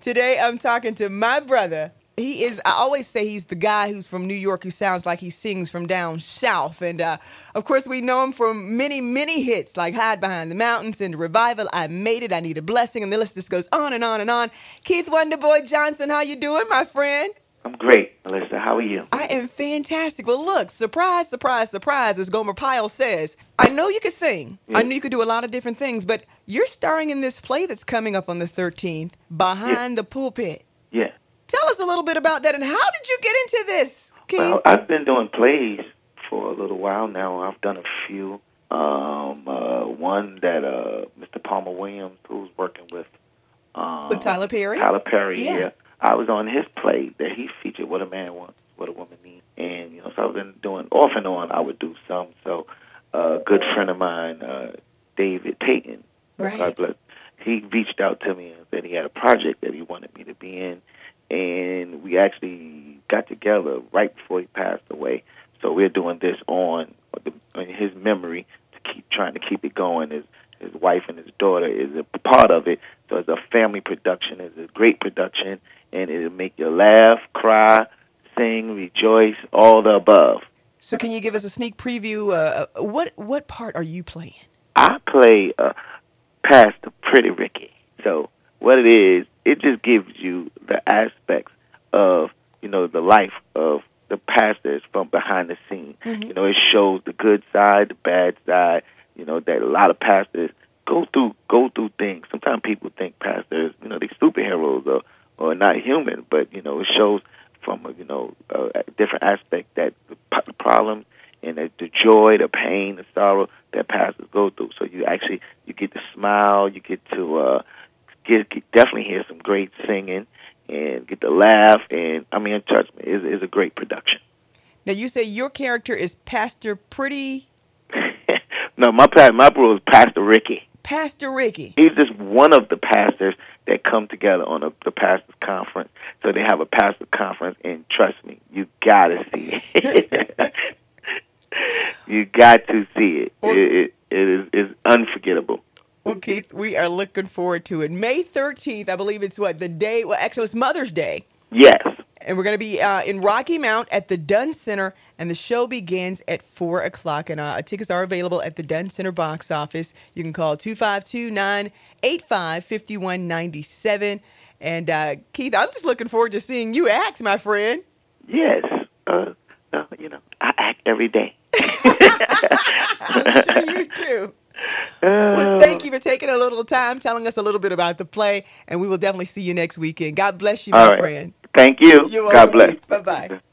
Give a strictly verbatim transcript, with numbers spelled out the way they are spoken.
Today I'm talking to my brother. He is, I always say he's the guy who's from New York who sounds like he sings from down south. And uh, of course, we know him from many, many hits like Hide Behind the Mountains and Revival, I Made It, I Need a Blessing, and the list just goes on and on and on. Keith Wonderboy Johnson, how you doing, my friend? I'm great, Melissa. How are you? I am fantastic. Well, look, surprise, surprise, surprise, as Gomer Pyle says. I know you could sing. Yeah. I know you could do a lot of different things, but you're starring in this play that's coming up on the thirteenth, Behind Yeah. the Pulpit. Yeah. Tell us a little bit about that, and how did you get into this, Keith? Well, I've been doing plays for a little while now. I've done a few. Um, uh, one that uh, Mister Palmer Williams, who's working with um, With Tyler Perry? Tyler Perry, Yeah. yeah. I was on his play that he featured, What a Man Wants, What a Woman Needs. And, you know, so I've been doing, off and on, I would do some. So uh, a good friend of mine, uh, David Payton, Right. God bless, he reached out to me and said he had a project that he wanted me to be in. And we actually got together right before he passed away. So we're doing this on, on his memory to keep trying to keep it going. His, his wife and his daughter is a part of it. So it's a family production. It's a great production, and it'll make you laugh, cry, sing, rejoice, all the above. So can you give us a sneak preview? Uh, what what part are you playing? I play uh, Pastor Pretty Ricky. So what it is, it just gives you the aspects of, you know, the life of the pastors from behind the scenes. Mm-hmm. You know, it shows the good side, the bad side, you know, that a lot of pastors go through go through things. Sometimes people think pastors, you know, they're superheroes or, or not human, but, you know, it shows from, a, you know, a, a different aspect that the, the problems and the, the joy, the pain, the sorrow that pastors go through. So you actually, you get to smile, you get to uh, get, get definitely hear some great singing and get to laugh. And, I mean, trust me, it's, it's a great production. Now, you say your character is Pastor Pretty... No, my pa- my bro is Pastor Ricky. Pastor Ricky. He's just one of the pastors that come together on a, the pastors' conference. So they have a pastor conference, and trust me, you got to see it. You got to see it. Well, it, it, it is it's unforgettable. Well, Keith, we are looking forward to it. May thirteenth, I believe it's what, the day, well, actually, it's Mother's Day. Yes. And we're going to be uh, in Rocky Mount at the Dunn Center, and the show begins at four o'clock. And uh, tickets are available at the Dunn Center box office. You can call two five two, nine eight five, five one nine seven. And, uh, Keith, I'm just looking forward to seeing you act, my friend. Yes. Uh, no, you know, I act every day. I'm sure you do. Well, thank you for taking a little time, telling us a little bit about the play, and we will definitely see you next weekend. God bless you, my All right. friend. Thank you. You're God welcome. bless. Bye-bye.